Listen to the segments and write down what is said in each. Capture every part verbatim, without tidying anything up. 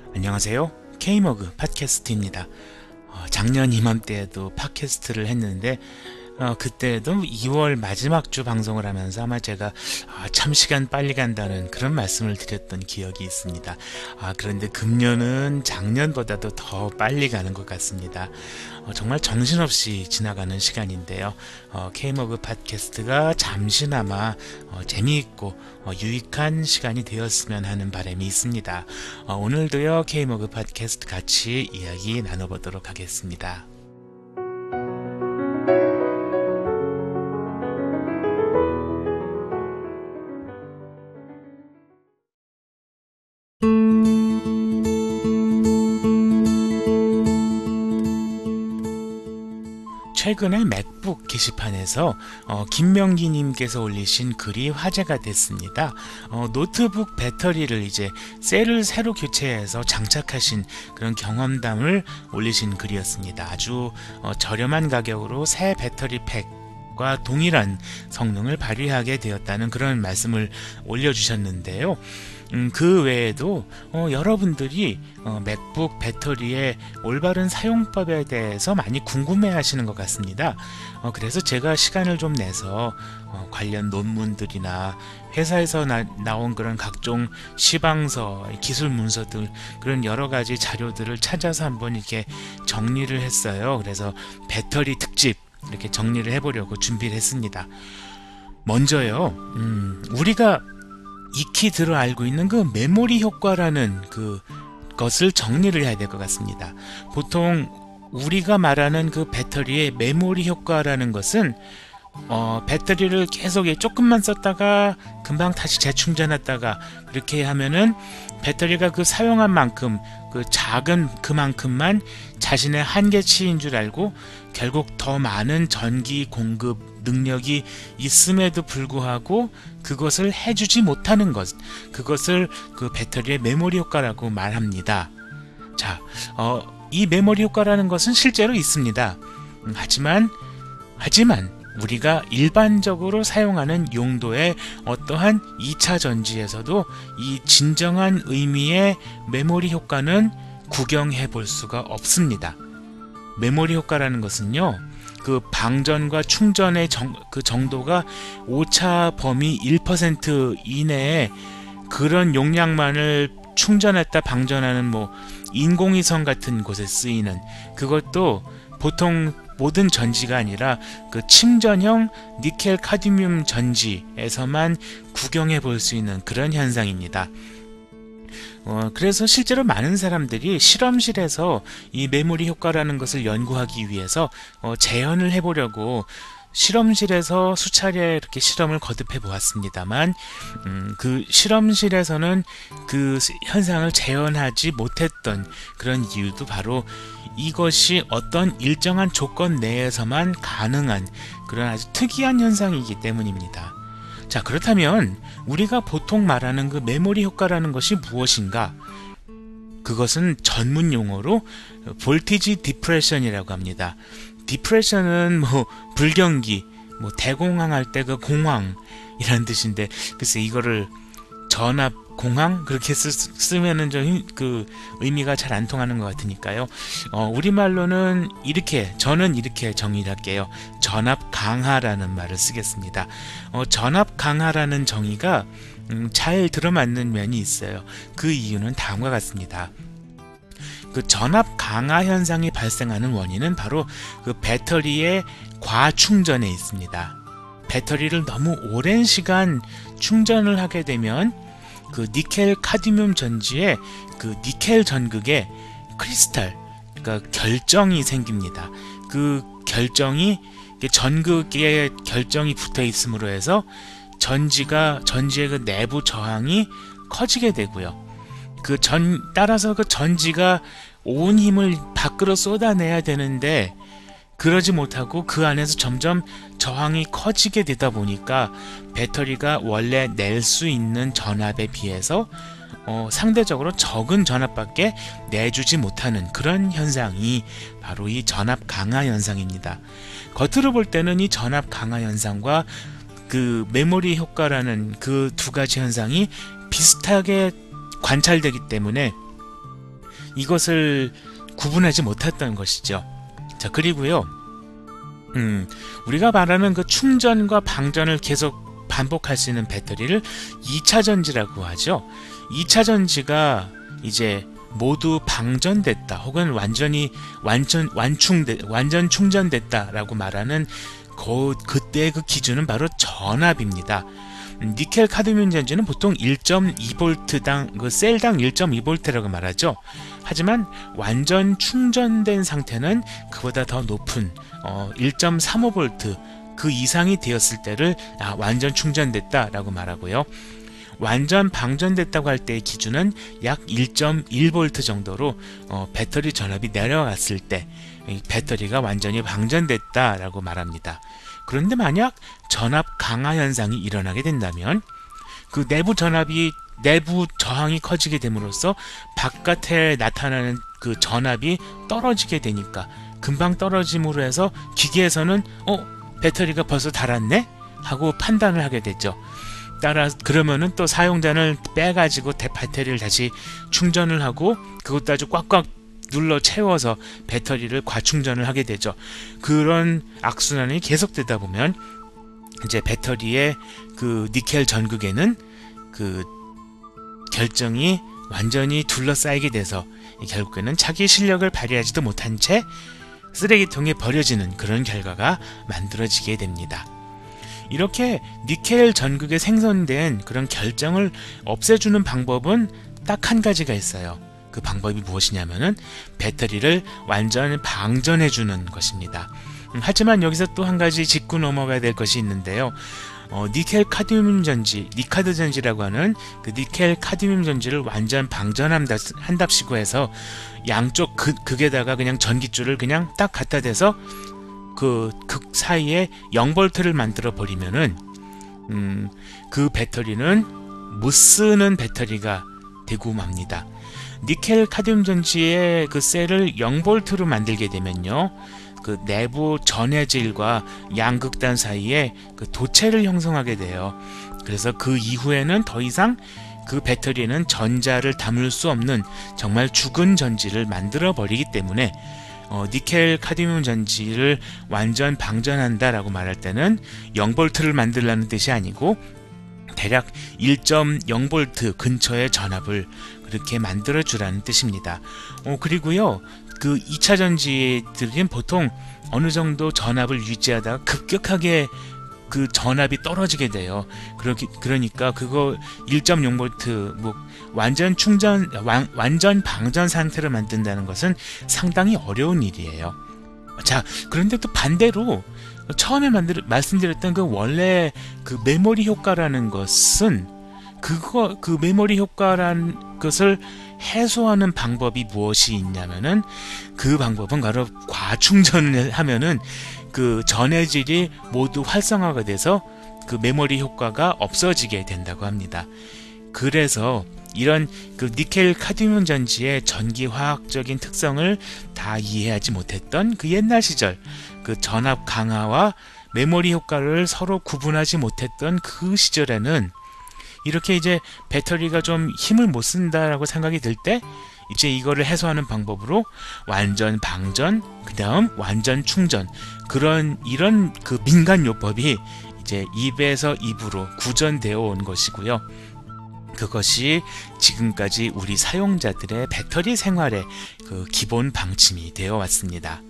안녕하세요. K머그 팟캐스트입니다. 어, 작년 이맘때에도 팟캐스트를 했는데 어, 그때도 이월 마지막 주 방송을 하면서 아마 제가 아, 참 시간 빨리 간다는 그런 말씀을 드렸던 기억이 있습니다. 아, 그런데 금년은 작년보다도 더 빨리 가는 것 같습니다. 어, 정말 정신없이 지나가는 시간인데요. 어, K머그 팟캐스트가 잠시나마 어, 재미있고 어, 유익한 시간이 되었으면 하는 바람이 있습니다. 어, 오늘도요 K머그 팟캐스트 같이 이야기 나눠보도록 하겠습니다. 최근에 맥북 게시판에서 어, 김명기님께서 올리신 글이 화제가 됐습니다. 어, 노트북 배터리를 이제 셀을 새로 교체해서 장착하신 그런 경험담을 올리신 글이었습니다. 아주 어, 저렴한 가격으로 새 배터리 팩과 동일한 성능을 발휘하게 되었다는 그런 말씀을 올려주셨는데요. 음, 그 외에도 어, 여러분들이 어, 맥북 배터리의 올바른 사용법에 대해서 많이 궁금해 하시는 것 같습니다. 어, 그래서 제가 시간을 좀 내서 어, 관련 논문들이나 회사에서 나, 나온 그런 각종 시방서, 기술 문서들 그런 여러 가지 자료들을 찾아서 한번 이렇게 정리를 했어요. 그래서 배터리 특집 이렇게 정리를 해보려고 준비를 했습니다. 먼저요, 음, 우리가 익히 들어 알고 있는 그 메모리 효과라는 그 것을 정리를 해야 될 것 같습니다. 보통 우리가 말하는 그 배터리의 메모리 효과라는 것은 어, 배터리를 계속 조금만 썼다가 금방 다시 재충전했다가 그렇게 하면은 배터리가 그 사용한 만큼 그 작은 그만큼만 자신의 한계치인 줄 알고 결국 더 많은 전기 공급 능력이 있음에도 불구하고 그것을 해주지 못하는 것, 그것을 그 배터리의 메모리 효과라고 말합니다. 자, 어, 이 메모리 효과라는 것은 실제로 있습니다. 음, 하지만 하지만 우리가 일반적으로 사용하는 용도의 어떠한 이 차 전지에서도 이 진정한 의미의 메모리 효과는 구경해 볼 수가 없습니다. 메모리 효과라는 것은요, 그 방전과 충전의 정, 그 정도가 오차 범위 일 퍼센트 이내에 그런 용량만을 충전했다 방전하는 뭐 인공위성 같은 곳에 쓰이는, 그것도 보통 모든 전지가 아니라 그 침전형 니켈 카드뮴 전지에서만 구경해 볼 수 있는 그런 현상입니다. 어, 그래서 실제로 많은 사람들이 실험실에서 이 메모리 효과라는 것을 연구하기 위해서 어, 재현을 해보려고 실험실에서 수차례 이렇게 실험을 거듭해 보았습니다만 음, 그 실험실에서는 그 현상을 재현하지 못했던 그런 이유도 바로 이것이 어떤 일정한 조건 내에서만 가능한 그런 아주 특이한 현상이기 때문입니다. 자, 그렇다면 우리가 보통 말하는 그 메모리 효과라는 것이 무엇인가? 그것은 전문 용어로 볼티지 디프레션이라고 합니다. 디프레션은 뭐 불경기, 뭐 대공황 할 때 그 공황 이란 뜻인데, 글쎄 이거를 전압 공황 그렇게 쓰, 쓰면은 좀 그 의미가 잘 안 통하는 것 같으니까요. 어, 우리말로는 이렇게, 저는 이렇게 정의를 할게요. 전압 강하라는 말을 쓰겠습니다. 어, 전압 강하라는 정의가 음, 잘 들어맞는 면이 있어요. 그 이유는 다음과 같습니다. 그 전압 강하 현상이 발생하는 원인은 바로 그 배터리의 과충전에 있습니다. 배터리를 너무 오랜 시간 충전을 하게 되면 그 니켈 카드뮴 전지에 그 니켈 전극에 크리스탈, 그러니까 결정이 생깁니다. 그 결정이 전극에 결정이 붙어 있음으로 해서 전지가 전지의 그 내부 저항이 커지게 되고요. 그 전 따라서 그 전지가 온 힘을 밖으로 쏟아내야 되는데 그러지 못하고 그 안에서 점점 저항이 커지게 되다 보니까 배터리가 원래 낼 수 있는 전압에 비해서 어, 상대적으로 적은 전압밖에 내주지 못하는 그런 현상이 바로 이 전압 강하 현상입니다. 겉으로 볼 때는 이 전압 강하 현상과 그 메모리 효과라는 그 두 가지 현상이 비슷하게 관찰되기 때문에 이것을 구분하지 못했던 것이죠. 자, 그리고요, 음, 우리가 말하는 그 충전과 방전을 계속 반복할 수 있는 배터리를 이 차 전지라고 하죠. 이 차 전지가 이제 모두 방전됐다 혹은 완전히 완전 완충돼 완전 충전됐다라고 말하는 그 그때 그 기준은 바로 전압입니다. 니켈 카드뮴 전지는 보통 일 점 이 볼트당 그 셀당 일 점 이 볼트라고 말하죠. 하지만 완전 충전된 상태는 그보다 더 높은 어, 일 점 삼오 볼트 그 이상이 되었을 때를 아, 완전 충전됐다라고 말하고요. 완전 방전됐다고 할 때의 기준은 약 일 점 일 볼트 정도로 어, 배터리 전압이 내려갔을 때 배터리가 완전히 방전됐다라고 말합니다. 그런데 만약 전압 강화 현상이 일어나게 된다면 그 내부 전압이 내부 저항이 커지게 됨으로써 바깥에 나타나는 그 전압이 떨어지게 되니까 금방 떨어짐으로 해서 기계에서는 어 배터리가 벌써 닳았네 하고 판단을 하게 되죠. 따라 그러면은 또 사용자는 빼가지고 배터리를 다시 충전을 하고 그것도 아주 꽉꽉 눌러 채워서 배터리를 과충전을 하게 되죠. 그런 악순환이 계속되다 보면 이제 배터리의 그 니켈 전극에는 그 결정이 완전히 둘러싸이게 돼서 결국에는 자기 실력을 발휘하지도 못한 채 쓰레기통에 버려지는 그런 결과가 만들어지게 됩니다. 이렇게 니켈 전극에 생성된 그런 결정을 없애주는 방법은 딱 한 가지가 있어요. 그 방법이 무엇이냐면은 배터리를 완전 방전해주는 것입니다. 음, 하지만 여기서 또 한 가지 짚고 넘어가야 될 것이 있는데요. 어, 니켈 카드뮴 전지, 니카드 전지라고 하는 그 니켈 카드뮴 전지를 완전 방전한답시고 해서 양쪽 극, 극에다가 그냥 전기줄을 그냥 딱 갖다 대서 그 극 사이에 영 볼트를 만들어 버리면은 음, 그 배터리는 못 쓰는 배터리가 되고 맙니다. 니켈 카드뮴 전지의 그 셀을 영 볼트로 만들게 되면요, 그 내부 전해질과 양극단 사이에 그 도체를 형성하게 돼요. 그래서 그 이후에는 더 이상 그 배터리에는 전자를 담을 수 없는 정말 죽은 전지를 만들어 버리기 때문에 어, 니켈 카드뮴 전지를 완전 방전한다라고 말할 때는 영 볼트를 만들라는 뜻이 아니고 대략 일 점 영 볼트 근처의 전압을 그렇게 만들어 주라는 뜻입니다. 어, 그리고요, 그 이 차 전지들은 보통 어느 정도 전압을 유지하다가 급격하게 그 전압이 떨어지게 돼요. 그러기, 그러니까 그거 일 점 영 볼트 뭐 완전 충전 완, 완전 방전 상태로 만든다는 것은 상당히 어려운 일이에요. 자, 그런데 또 반대로 처음에 만들, 말씀드렸던 그 원래 그 메모리 효과라는 것은 그거 그 메모리 효과라는 것을 해소하는 방법이 무엇이 있냐면은 그 방법은 바로 과충전을 하면은 그 전해질이 모두 활성화가 돼서 그 메모리 효과가 없어지게 된다고 합니다. 그래서 이런 그 니켈 카드뮴 전지의 전기화학적인 특성을 다 이해하지 못했던 그 옛날 시절 그 전압 강화와 메모리 효과를 서로 구분하지 못했던 그 시절에는 이렇게 이제 배터리가 좀 힘을 못 쓴다라고 생각이 들 때 이제 이거를 해소하는 방법으로 완전 방전, 그 다음 완전 충전, 그런 이런 그 민간 요법이 이제 입에서 입으로 구전되어 온 것이고요. 그것이 지금까지 우리 사용자들의 배터리 생활의 그 기본 방침이 되어 왔습니다.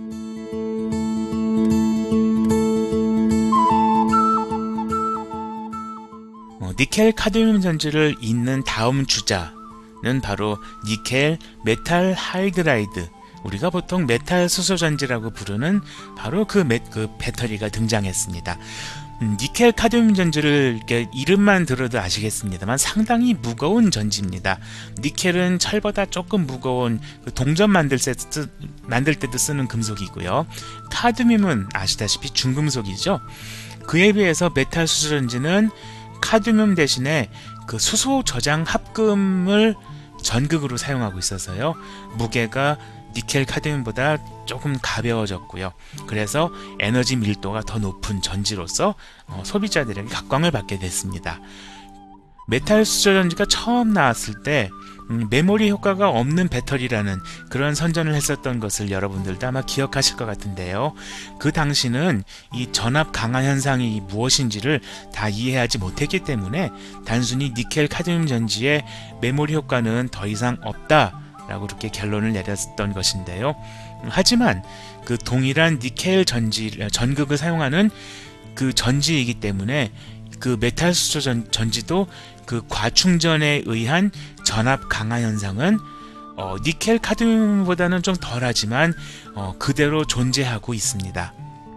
어, 니켈 카드뮴 전지를 잇는 다음 주자는 바로 니켈 메탈 하이드라이드, 우리가 보통 메탈 수소 전지라고 부르는 바로 그, 매, 그 배터리가 등장했습니다. 음, 니켈 카드뮴 전지를 이렇게 이름만 들어도 아시겠습니다만 상당히 무거운 전지입니다. 니켈은 철보다 조금 무거운 그 동전 만들, 때, 쓰, 만들 때도 쓰는 금속이고요. 카드뮴은 아시다시피 중금속이죠. 그에 비해서 메탈 수소 전지는 카드뮴 대신에 그 수소 저장 합금을 전극으로 사용하고 있어서요, 무게가 니켈 카드뮴보다 조금 가벼워졌고요. 그래서 에너지 밀도가 더 높은 전지로서 어, 소비자들에게 각광을 받게 됐습니다. 메탈 수소 전지가 처음 나왔을 때 음, 메모리 효과가 없는 배터리라는 그런 선전을 했었던 것을 여러분들도 아마 기억하실 것 같은데요. 그 당시는 이 전압 강화 현상이 무엇인지를 다 이해하지 못했기 때문에 단순히 니켈 카드뮴 전지의 메모리 효과는 더 이상 없다 라고 그렇게 결론을 내렸던 것인데요. 하지만 그 동일한 니켈 전지, 전극을 사용하는 그 전지이기 때문에 그 메탈 수소 전, 전지도 그 과충전에 의한 전압 강화 현상은 어, 니켈 카드뮴보다는 좀 덜하지만 어, 그대로 존재하고 있습니다.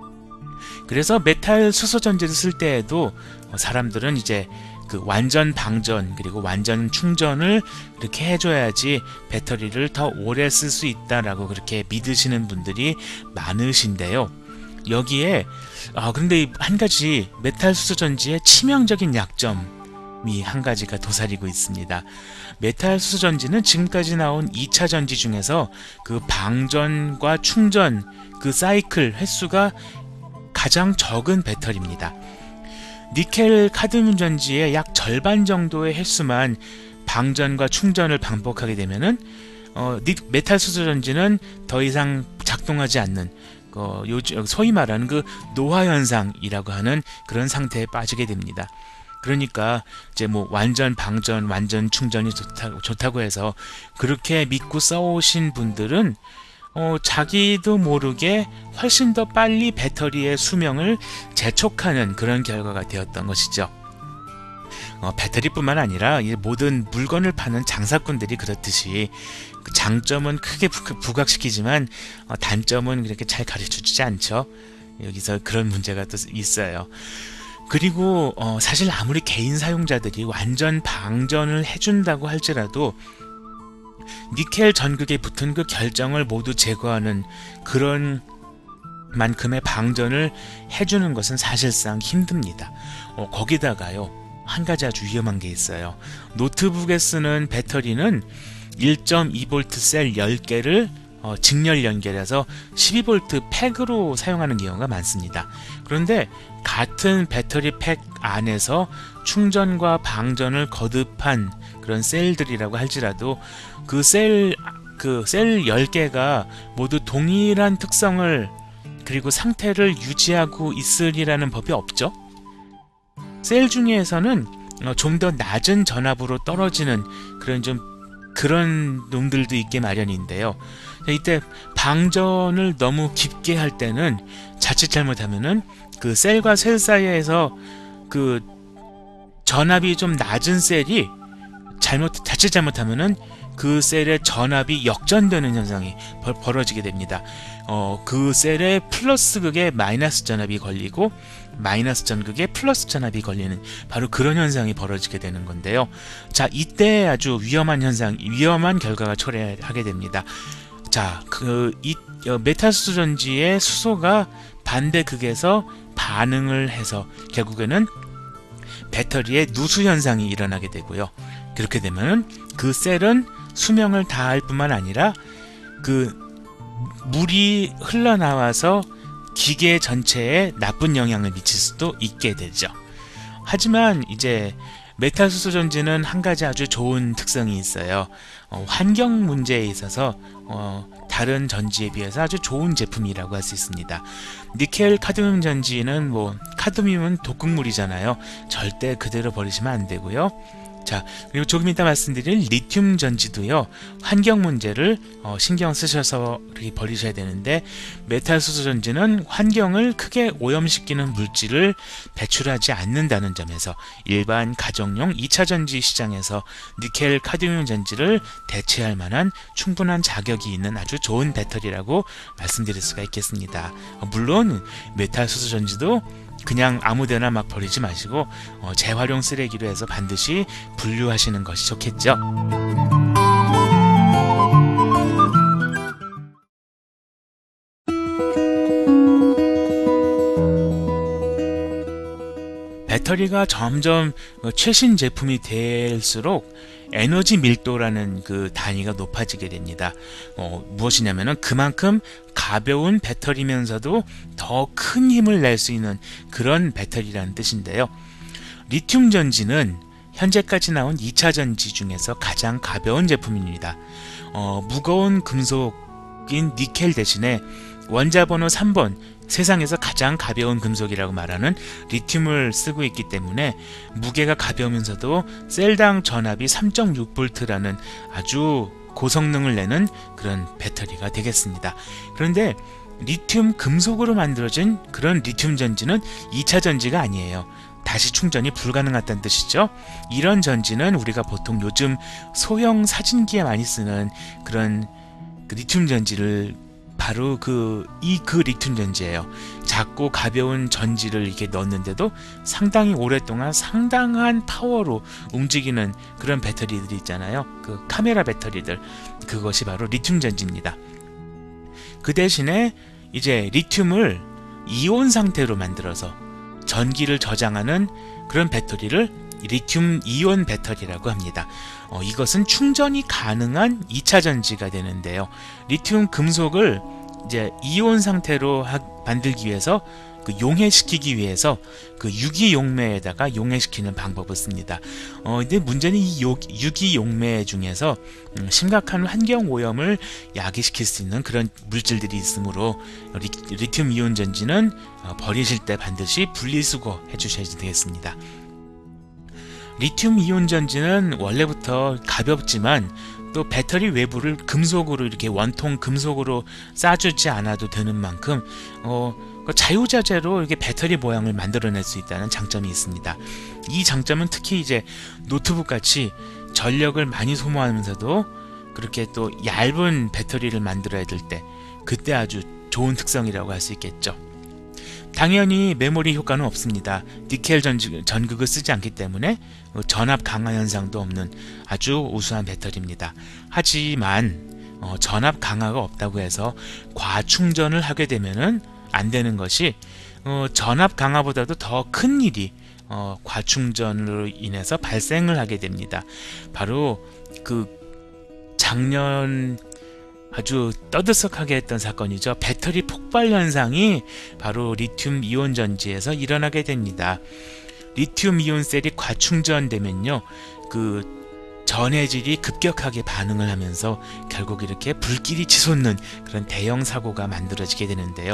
그래서 메탈 수소 전지를 쓸 때에도 어, 사람들은 이제 그 완전 방전 그리고 완전 충전을 이렇게 해줘야지 배터리를 더 오래 쓸 수 있다라고 그렇게 믿으시는 분들이 많으신데요. 여기에 아 근데 한 가지 메탈 수소 전지의 치명적인 약점이 한 가지가 도사리고 있습니다. 메탈 수소 전지는 지금까지 나온 이 차 전지 중에서 그 방전과 충전 그 사이클 횟수가 가장 적은 배터리입니다. 니켈 카드뮴 전지의 약 절반 정도의 횟수만 방전과 충전을 반복하게 되면은 어, 메탈 수소 전지는 더 이상 작동하지 않는 어, 요즘 소위 말하는 그 노화 현상이라고 하는 그런 상태에 빠지게 됩니다. 그러니까 이제 뭐 완전 방전, 완전 충전이 좋다고, 좋다고 해서 그렇게 믿고 써오신 분들은 어, 자기도 모르게 훨씬 더 빨리 배터리의 수명을 재촉하는 그런 결과가 되었던 것이죠. 어, 배터리뿐만 아니라 모든 물건을 파는 장사꾼들이 그렇듯이 장점은 크게 부각시키지만 어, 단점은 그렇게 잘 가르쳐주지 않죠. 여기서 그런 문제가 또 있어요. 그리고 어, 사실 아무리 개인 사용자들이 완전 방전을 해준다고 할지라도 니켈 전극에 붙은 그 결정을 모두 제거하는 그런 만큼의 방전을 해주는 것은 사실상 힘듭니다. 어, 거기다가요 한 가지 아주 위험한 게 있어요. 노트북에 쓰는 배터리는 일 점 이 볼트 셀 십 개를 어, 직렬 연결해서 십이 볼트 팩으로 사용하는 경우가 많습니다. 그런데 같은 배터리 팩 안에서 충전과 방전을 거듭한 그런 셀들이라고 할지라도 그 셀, 그 셀 십 개가 모두 동일한 특성을 그리고 상태를 유지하고 있으리라는 법이 없죠. 셀 중에서는 좀 더 낮은 전압으로 떨어지는 그런 좀 그런 놈들도 있게 마련인데요. 이때 방전을 너무 깊게 할 때는 자칫 잘못하면은 그 셀과 셀 사이에서 그 전압이 좀 낮은 셀이 잘못 자칫 잘못하면은 그 셀의 전압이 역전되는 현상이 벌, 벌어지게 됩니다. 어, 그 셀의 플러스 극에 마이너스 전압이 걸리고 마이너스 전극에 플러스 전압이 걸리는 바로 그런 현상이 벌어지게 되는 건데요. 자, 이때 아주 위험한 현상, 위험한 결과가 초래하게 됩니다. 자, 그 이 어, 메탈 수소 전지의 수소가 반대 극에서 반응을 해서 결국에는 배터리의 누수 현상이 일어나게 되고요. 그렇게 되면 그 셀은 수명을 다할 뿐만 아니라 그 물이 흘러나와서 기계 전체에 나쁜 영향을 미칠 수도 있게 되죠. 하지만 이제 메탈 수소 전지는 한 가지 아주 좋은 특성이 있어요. 어, 환경 문제에 있어서 어, 다른 전지에 비해서 아주 좋은 제품이라고 할 수 있습니다. 니켈 카드뮴 전지는 뭐 카드뮴은 독극물이잖아요. 절대 그대로 버리시면 안 되고요. 자, 그리고 조금 이따 말씀드릴 리튬 전지도요, 환경 문제를 어, 신경 쓰셔서 이렇게 버리셔야 되는데, 메탈 수소 전지는 환경을 크게 오염시키는 물질을 배출하지 않는다는 점에서 일반 가정용 이 차 전지 시장에서 니켈 카드뮴 전지를 대체할 만한 충분한 자격이 있는 아주 좋은 배터리라고 말씀드릴 수가 있겠습니다. 어, 물론 메탈 수소 전지도 그냥 아무데나 막 버리지 마시고 어, 재활용 쓰레기로 해서 반드시 분류하시는 것이 좋겠죠. 배터리가 점점 최신 제품이 될수록 에너지 밀도라는 그 단위가 높아지게 됩니다. 어, 무엇이냐면은 그만큼 가벼운 배터리면서도 더 큰 힘을 낼 수 있는 그런 배터리라는 뜻인데요. 리튬 전지는 현재까지 나온 이 차 전지 중에서 가장 가벼운 제품입니다. 어, 무거운 금속인 니켈 대신에 원자번호 삼 번, 세상에서 가장 가벼운 금속이라고 말하는 리튬을 쓰고 있기 때문에 무게가 가벼우면서도 셀당 전압이 삼 점 육 볼트라는 아주 고성능을 내는 그런 배터리가 되겠습니다. 그런데 리튬 금속으로 만들어진 그런 리튬 전지는 이 차 전지가 아니에요. 다시 충전이 불가능하다는 뜻이죠. 이런 전지는 우리가 보통 요즘 소형 사진기에 많이 쓰는 그런 그 리튬 전지를 바로 그 이 그 리튬 전지예요. 작고 가벼운 전지를 이렇게 넣었는데도 상당히 오랫동안 상당한 파워로 움직이는 그런 배터리들이 있잖아요. 그 카메라 배터리들, 그것이 바로 리튬 전지입니다. 그 대신에 이제 리튬을 이온 상태로 만들어서 전기를 저장하는 그런 배터리를 리튬 이온 배터리라고 합니다. 어, 이것은 충전이 가능한 이 차 전지가 되는데요. 리튬 금속을 이제 이온 상태로 하, 만들기 위해서 그 용해시키기 위해서 그 유기용매에다가 용해시키는 방법을 씁니다. 어, 근데 문제는 이 요, 유기용매 중에서 음, 심각한 환경 오염을 야기시킬 수 있는 그런 물질들이 있으므로 리, 리튬 이온 전지는 어, 버리실 때 반드시 분리수거 해주셔야 되겠습니다. 리튬 이온 전지는 원래부터 가볍지만 또 배터리 외부를 금속으로 이렇게 원통 금속으로 싸주지 않아도 되는 만큼 어, 자유자재로 이렇게 배터리 모양을 만들어낼 수 있다는 장점이 있습니다. 이 장점은 특히 이제 노트북 같이 전력을 많이 소모하면서도 그렇게 또 얇은 배터리를 만들어야 될 때 그때 아주 좋은 특성이라고 할 수 있겠죠. 당연히 메모리 효과는 없습니다. 니켈 전지, 전극을 쓰지 않기 때문에 전압 강화 현상도 없는 아주 우수한 배터리입니다. 하지만 어, 전압 강화가 없다고 해서 과충전을 하게 되면은 안 되는 것이 어, 전압 강화보다도 더 큰 일이 어, 과충전으로 인해서 발생을 하게 됩니다. 바로 그 작년 아주 떠들썩하게 했던 사건이죠. 배터리 폭발 현상이 바로 리튬 이온 전지에서 일어나게 됩니다. 리튬 이온 셀이 과충전되면요, 그 전해질이 급격하게 반응을 하면서 결국 이렇게 불길이 치솟는 그런 대형 사고가 만들어지게 되는데요.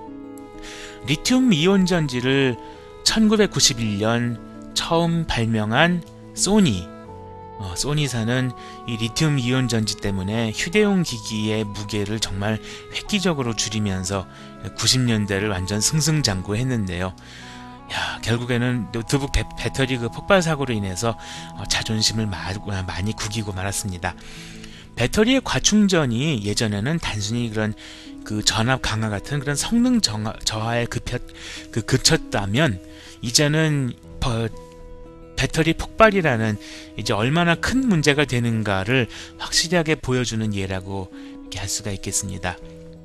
리튬 이온 전지를 천구백구십일 년 처음 발명한 소니 어, 소니사는 이 리튬 이온 전지 때문에 휴대용 기기의 무게를 정말 획기적으로 줄이면서 구십 년대를 완전 승승장구했는데요. 야, 결국에는 노트북 배, 배터리 그 폭발 사고로 인해서 어, 자존심을 마, 많이 구기고 말았습니다. 배터리의 과충전이 예전에는 단순히 그런 그 전압 강화 같은 그런 성능 정하, 저하에 급혔, 그 그쳤다면 이제는 버, 배터리 폭발이라는 이제 얼마나 큰 문제가 되는가를 확실하게 보여주는 예라고 이렇게 할 수가 있겠습니다.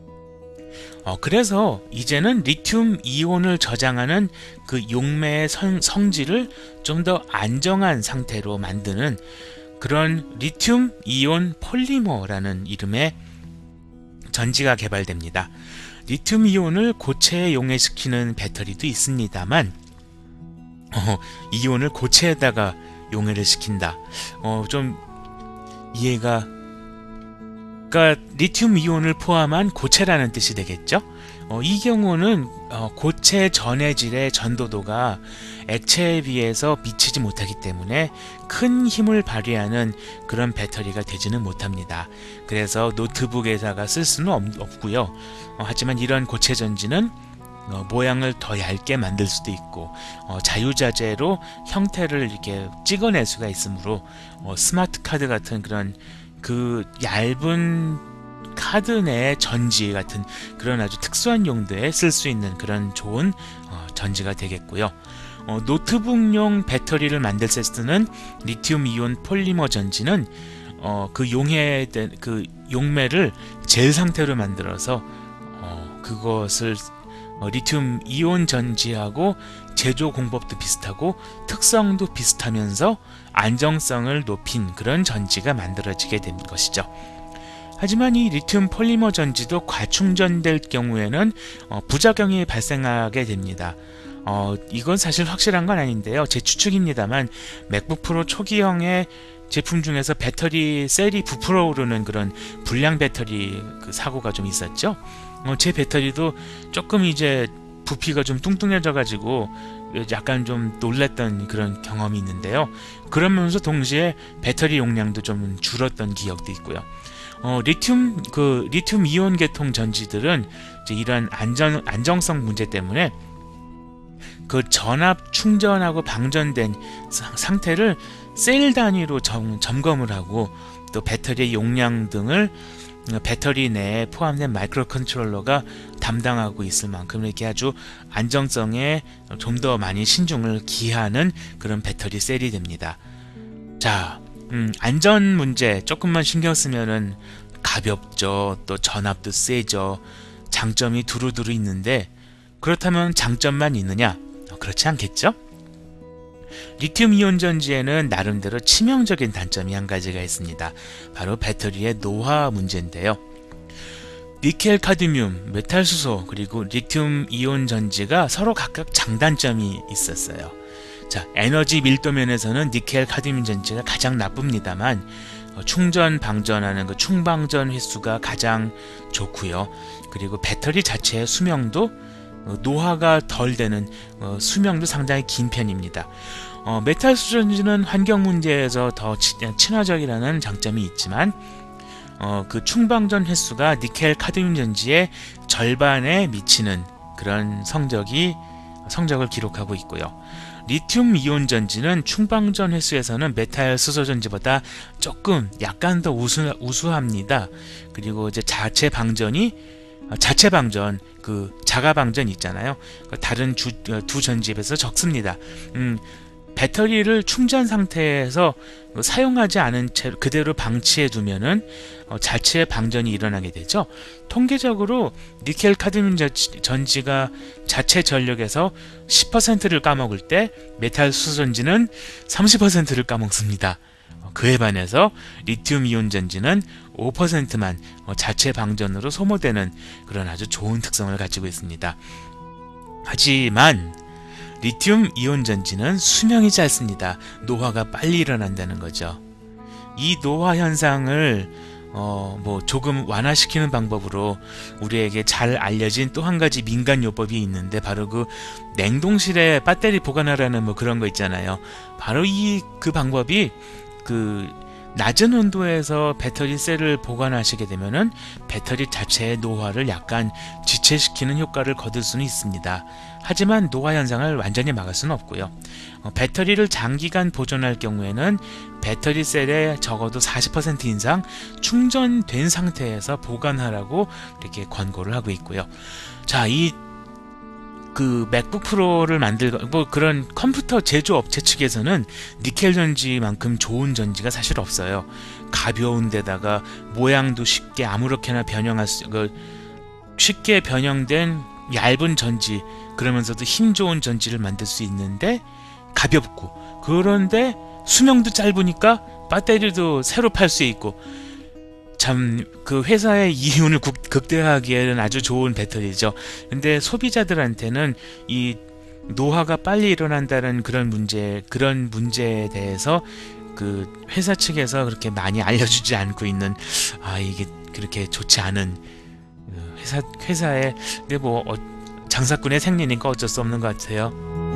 어, 그래서 이제는 리튬 이온을 저장하는 그 용매의 성, 성질을 좀 더 안정한 상태로 만드는 그런 리튬 이온 폴리머라는 이름의 전지가 개발됩니다. 리튬 이온을 고체에 용해시키는 배터리도 있습니다만 어, 이온을 고체에다가 용해를 시킨다. 어, 좀 이해가 그러니까 리튬 이온을 포함한 고체라는 뜻이 되겠죠. 어, 이 경우는 어, 고체 전해질의 전도도가 액체에 비해서 미치지 못하기 때문에 큰 힘을 발휘하는 그런 배터리가 되지는 못합니다. 그래서 노트북에다가 쓸 수는 없, 없고요. 어, 하지만 이런 고체 전지는 어, 모양을 더 얇게 만들 수도 있고 어, 자유자재로 형태를 이렇게 찍어낼 수가 있으므로 어, 스마트 카드 같은 그런 그 얇은 카드 내 전지 같은 그런 아주 특수한 용도에 쓸 수 있는 그런 좋은 어, 전지가 되겠고요. 어, 노트북용 배터리를 만들 때 쓰는 리튬 이온 폴리머 전지는 어, 그 용해된 그 용매를 젤 상태로 만들어서 어, 그것을 어, 리튬 이온 전지하고 제조 공법도 비슷하고 특성도 비슷하면서 안정성을 높인 그런 전지가 만들어지게 된 것이죠. 하지만 이 리튬 폴리머 전지도 과충전될 경우에는 어, 부작용이 발생하게 됩니다. 어, 이건 사실 확실한 건 아닌데요. 제 추측입니다만 맥북 프로 초기형의 제품 중에서 배터리 셀이 부풀어 오르는 그런 불량 배터리 그 사고가 좀 있었죠. 어, 제 배터리도 조금 이제 부피가 좀 뚱뚱해져 가지고 약간 좀 놀랐던 그런 경험이 있는데요. 그러면서 동시에 배터리 용량도 좀 줄었던 기억도 있고요. 어, 리튬 그 리튬 이온 계통 전지들은 이제 이러한 안전 안정성 문제 때문에 그 전압 충전하고 방전된 상태를 셀 단위로 점, 점검을 하고 또 배터리 용량 등을 배터리 내에 포함된 마이크로 컨트롤러가 담당하고 있을 만큼 이렇게 아주 안정성에 좀 더 많이 신중을 기하는 그런 배터리 셀이 됩니다. 자, 음, 안전 문제 조금만 신경 쓰면은 가볍죠. 또 전압도 세죠. 장점이 두루두루 있는데 그렇다면 장점만 있느냐? 그렇지 않겠죠? 리튬 이온 전지에는 나름대로 치명적인 단점이 한 가지가 있습니다. 바로 배터리의 노화 문제인데요. 니켈, 카드뮴, 메탈 수소, 그리고 리튬 이온 전지가 서로 각각 장단점이 있었어요. 자, 에너지 밀도 면에서는 니켈, 카드뮴 전지가 가장 나쁩니다만 어, 충전, 방전하는 그 충방전 횟수가 가장 좋고요. 그리고 배터리 자체의 수명도 어, 노화가 덜 되는 어, 수명도 상당히 긴 편입니다. 어, 메탈 수전지는 환경 문제에서 더 친화적이라는 장점이 있지만 어, 그 충방전 횟수가 니켈 카드뮴 전지의 절반에 미치는 그런 성적이 성적을 기록하고 있고요. 리튬 이온 전지는 충방전 횟수에서는 메탈 수소 전지보다 조금 약간 더 우수, 우수합니다. 그리고 이제 자체 방전이 자체 방전, 그 자가 방전 있잖아요. 다른 주, 두 전지에 비해서 적습니다. 음, 배터리를 충전 상태에서 사용하지 않은 채 그대로 방치해 두면은 어, 자체 방전이 일어나게 되죠. 통계적으로 니켈 카드뮴 전지가 자체 전력에서 십 퍼센트를 까먹을 때 메탈 수소 전지는 삼십 퍼센트를 까먹습니다. 그에 반해서 리튬 이온 전지는 오 퍼센트만 자체 방전으로 소모되는 그런 아주 좋은 특성을 가지고 있습니다. 하지만 리튬 이온 전지는 수명이 짧습니다. 노화가 빨리 일어난다는 거죠. 이 노화 현상을 어, 뭐 조금 완화시키는 방법으로 우리에게 잘 알려진 또 한 가지 민간 요법이 있는데 바로 그 냉동실에 배터리 보관하라는 뭐 그런 거 있잖아요. 바로 이 그 방법이 그 낮은 온도에서 배터리 셀을 보관하시게 되면은 배터리 자체의 노화를 약간 지체시키는 효과를 거둘 수는 있습니다. 하지만 노화 현상을 완전히 막을 수는 없고요. 어, 배터리를 장기간 보존할 경우에는 배터리 셀에 적어도 사십 퍼센트 이상 충전된 상태에서 보관하라고 이렇게 권고를 하고 있고요. 자, 이 그 맥북 프로를 만들고 뭐 그런 컴퓨터 제조업체 측에서는 니켈 전지만큼 좋은 전지가 사실 없어요. 가벼운 데다가 모양도 쉽게 아무렇게나 변형할 수, 그 쉽게 변형된 얇은 전지, 그러면서도 힘 좋은 전지를 만들 수 있는데 가볍고, 그런데 수명도 짧으니까 배터리도 새로 팔 수 있고, 참 그 회사의 이윤을 극대화하기에는 아주 좋은 배터리죠. 근데 소비자들한테는 이 노화가 빨리 일어난다는 그런 문제, 그런 문제에 대해서 그 회사 측에서 그렇게 많이 알려주지 않고 있는, 아 이게 그렇게 좋지 않은 회사 회사의, 근데 뭐 어, 장사꾼의 생리니까 어쩔 수 없는 것 같아요.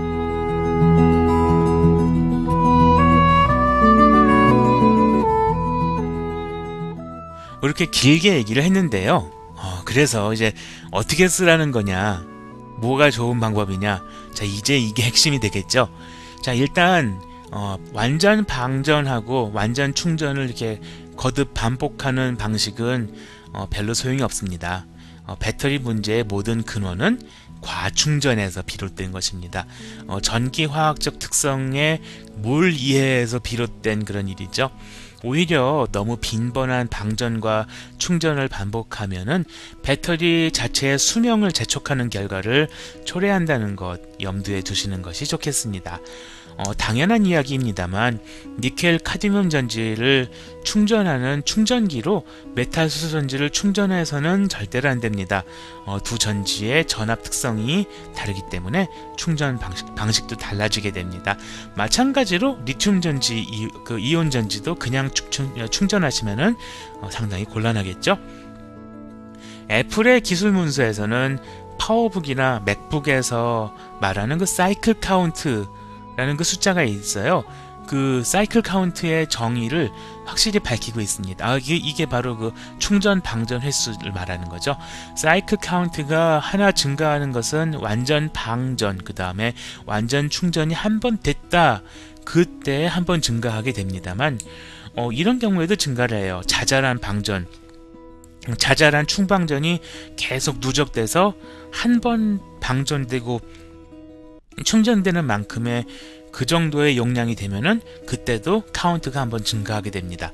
이렇게 길게 얘기를 했는데요. 어, 그래서 이제 어떻게 쓰라는 거냐, 뭐가 좋은 방법이냐, 자 이제 이게 핵심이 되겠죠. 자 일단 어, 완전 방전하고 완전 충전을 이렇게 거듭 반복하는 방식은 어, 별로 소용이 없습니다. 어, 배터리 문제의 모든 근원은 과충전에서 비롯된 것입니다. 어, 전기화학적 특성에 뭘 이해해서 비롯된 그런 일이죠. 오히려 너무 빈번한 방전과 충전을 반복하면은 배터리 자체의 수명을 재촉하는 결과를 초래한다는 것 염두에 두시는 것이 좋겠습니다. 어, 당연한 이야기입니다만 니켈 카드뮴 전지를 충전하는 충전기로 메탈 수소 전지를 충전해서는 절대로 안 됩니다. 어, 두 전지의 전압 특성이 다르기 때문에 충전 방식, 방식도 달라지게 됩니다. 마찬가지로 리튬 전지, 이, 그 이온 전지도 그냥 충, 충전하시면은 어, 상당히 곤란하겠죠. 애플의 기술 문서에서는 파워북이나 맥북에서 말하는 그 사이클 카운트라는 그 숫자가 있어요. 그 사이클 카운트의 정의를 확실히 밝히고 있습니다. 아, 이게, 이게 바로 그 충전 방전 횟수를 말하는 거죠. 사이클 카운트가 하나 증가하는 것은 완전 방전, 그 다음에 완전 충전이 한 번 됐다, 그때 한 번 증가하게 됩니다만, 어, 이런 경우에도 증가를 해요. 자잘한 방전, 자잘한 충방전이 계속 누적돼서 한 번 방전되고 충전되는 만큼의 그 정도의 용량이 되면은 그때도 카운트가 한번 증가하게 됩니다.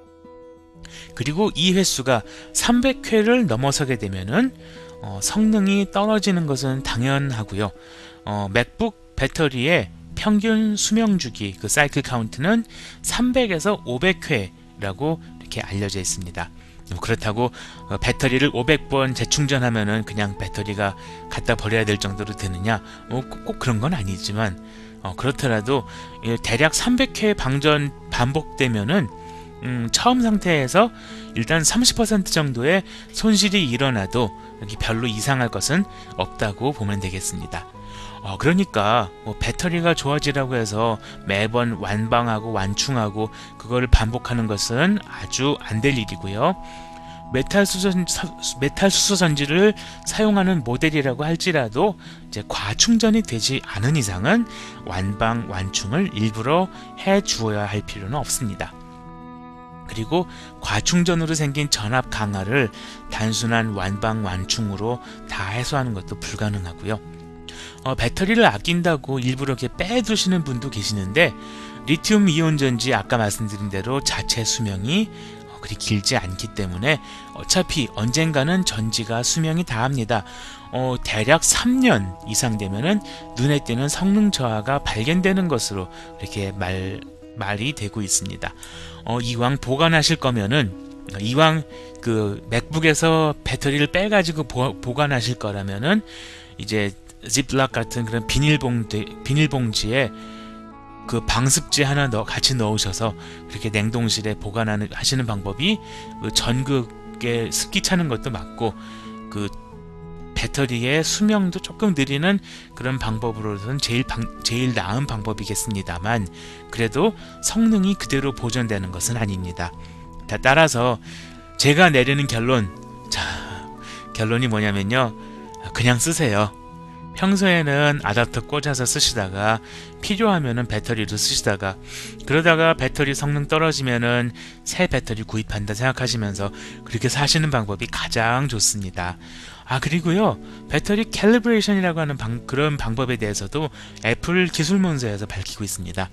그리고 이 횟수가 삼백 회를 넘어서게 되면은 어, 성능이 떨어지는 것은 당연하고요. 어, 맥북 배터리의 평균 수명주기, 그 사이클 카운트는 삼백에서 오백 회라고 이렇게 알려져 있습니다. 그렇다고 배터리를 오백 번 재충전하면은 그냥 배터리가 갖다 버려야 될 정도로 되느냐, 뭐 꼭, 꼭 그런 건 아니지만, 어, 그렇더라도 대략 삼백 회 방전 반복되면은 음, 처음 상태에서 일단 삼십 퍼센트 정도의 손실이 일어나도 여기 별로 이상할 것은 없다고 보면 되겠습니다. 어, 그러니까 뭐 배터리가 좋아지라고 해서 매번 완방하고 완충하고 그거를 반복하는 것은 아주 안 될 일이고요. 메탈 수소, 메탈 수소 전지를 사용하는 모델이라고 할지라도 이제 과충전이 되지 않은 이상은 완방 완충을 일부러 해 주어야 할 필요는 없습니다. 그리고 과충전으로 생긴 전압 강화를 단순한 완방 완충으로 다 해소하는 것도 불가능하고요. 어, 배터리를 아낀다고 일부러 이렇게 빼두시는 분도 계시는데, 리튬 이온 전지 아까 말씀드린 대로 자체 수명이 어, 그리 길지 않기 때문에 어차피 언젠가는 전지가 수명이 다합니다. 어, 대략 삼 년 이상 되면은 눈에 띄는 성능 저하가 발견되는 것으로 이렇게 말, 말이 되고 있습니다. 어, 이왕 보관하실 거면은, 이왕 그 맥북에서 배터리를 빼가지고 보, 보관하실 거라면은 이제 지플락 같은 그런 비닐봉지, 비닐봉지에 그 방습제 하나 넣어 같이 넣으셔서 그렇게 냉동실에 보관하는 하시는 방법이 그 전극에 습기 차는 것도 맞고 그 배터리의 수명도 조금 느리는 그런 방법으로는 제일 방, 제일 나은 방법이겠습니다만, 그래도 성능이 그대로 보존되는 것은 아닙니다. 따라서 제가 내리는 결론, 자, 결론이 뭐냐면요, 그냥 쓰세요. 평소에는 아답터 꽂아서 쓰시다가 필요하면은 배터리로 쓰시다가, 그러다가 배터리 성능 떨어지면은 새 배터리 구입한다 생각하시면서 그렇게 사시는 방법이 가장 좋습니다. 아, 그리고요, 배터리 캘리브레이션이라고 하는 방, 그런 방법에 대해서도 애플 기술 문서에서 밝히고 있습니다.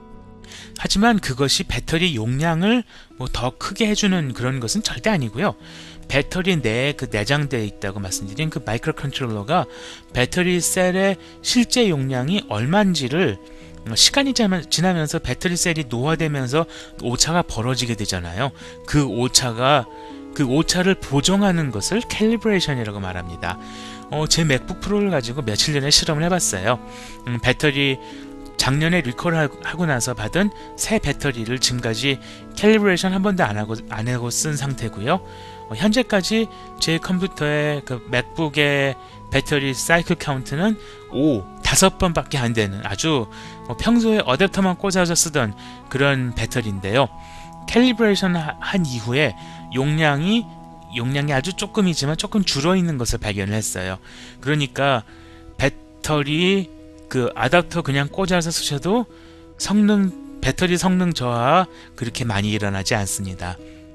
하지만 그것이 배터리 용량을 뭐 더 크게 해주는 그런 것은 절대 아니고요. 배터리 내에 그 내장되어 있다고 말씀드린 그 마이크로 컨트롤러가 배터리 셀의 실제 용량이 얼마인지를 시간이 지나면서 배터리 셀이 노화되면서 오차가 벌어지게 되잖아요. 그 오차가 그 오차를 보정하는 것을 캘리브레이션이라고 말합니다. 어, 제 맥북 프로를 가지고 며칠 전에 실험을 해봤어요. 음, 배터리 작년에 리콜하고 나서 받은 새 배터리를 지금까지 캘리브레이션 한 번도 안 하고 안 하고 쓴 상태고요. 어, 현재까지 제 컴퓨터의 그 맥북의 배터리 사이클 카운트는 오, 다섯 번밖에 안 되는 아주 뭐 평소에 어댑터만 꽂아서 쓰던 그런 배터리인데요. 캘리브레이션 한 이후에 용량이 용량이 아주 조금이지만 조금 줄어 있는 것을 발견을 했어요. 그러니까 배터리 그 아답터 그냥 꽂아서 쓰셔도 성능 배터리 성능 저하 그렇게 많이 일어나지 않습니다.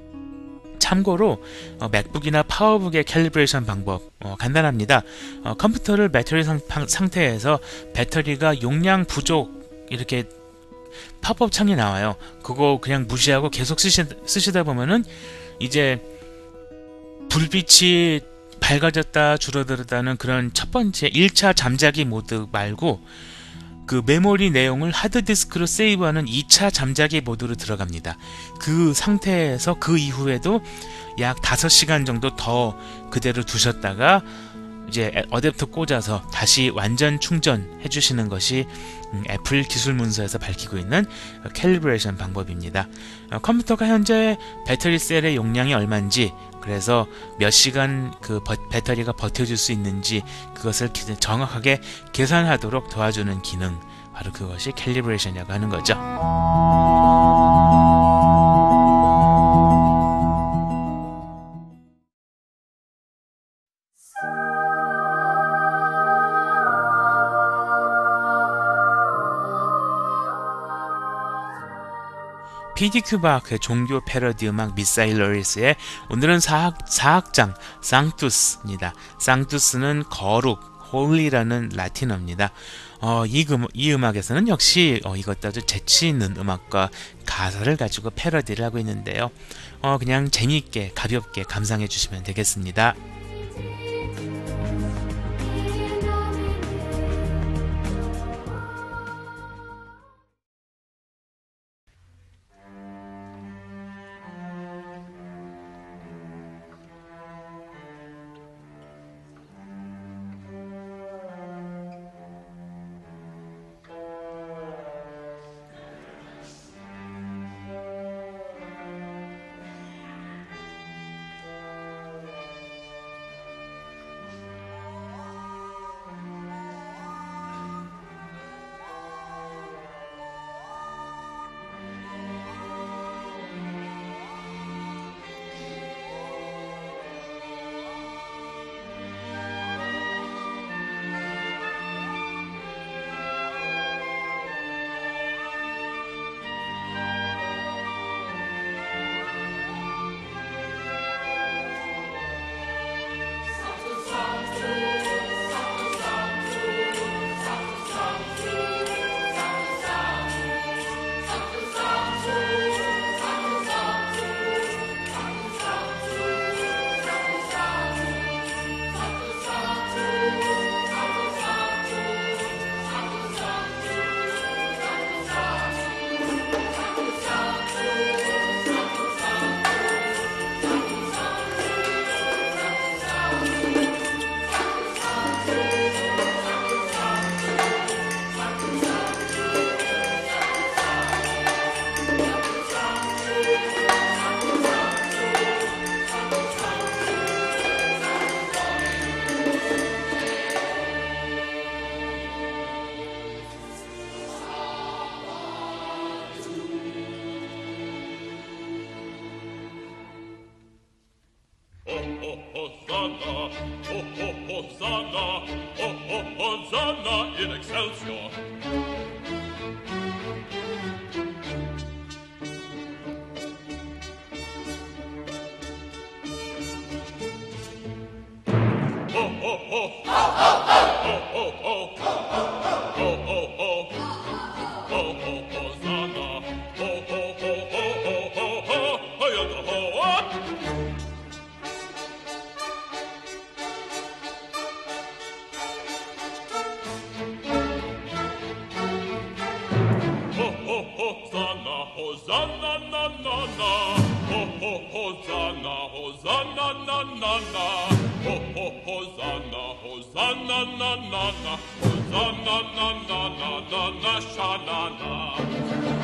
참고로 어, 맥북이나 파워북의 캘리브레이션 방법 어, 간단합니다. 어, 컴퓨터를 배터리 상, 상태에서 배터리가 용량 부족 이렇게 팝업 창이 나와요. 그거 그냥 무시하고 계속 쓰시, 쓰시다 보면은 이제 불빛이 밝아졌다 줄어들었다는 그런 첫 번째 일 차 잠자기 모드 말고 그 메모리 내용을 하드디스크로 세이브하는 이 차 잠자기 모드로 들어갑니다. 그 상태에서 그 이후에도 약 다섯 시간 정도 더 그대로 두셨다가 이제 어댑터 꽂아서 다시 완전 충전해 주시는 것이 애플 기술 문서에서 밝히고 있는 캘리브레이션 방법입니다. 컴퓨터가 현재 배터리 셀의 용량이 얼마인지, 그래서 몇 시간 그 배터리가 버텨줄 수 있는지 그것을 정확하게 계산하도록 도와주는 기능, 바로 그것이 캘리브레이션이라고 하는 거죠. 피디큐바 그 종교 패러디 음악 미사일러리스의 오늘은 사악, 사악장 상투스입니다. 상투스는 거룩, 홀리라는 라틴어입니다. 어, 이, 음, 이 음악에서는 역시 어, 이것도 아주 재치 있는 음악과 가사를 가지고 패러디를 하고 있는데요. 어, 그냥 재미있게 가볍게 감상해 주시면 되겠습니다. Hosanna in Excelsior. Ho, ho, ho. Ho, ho, ho. Ho, ho, ho. Ho, ho, ho. Ho, ho, Hosanna. Ho, ho, ho, ho, ho, ho, ho. Ho, ho, ho. Hosanna, na, na, na. Ho, ho, Hosanna, Hosanna, na, na, na. Ho, ho, Hosanna, Hosanna, na, na, na. Hosanna, na, na, na, na, na, sha, na, na.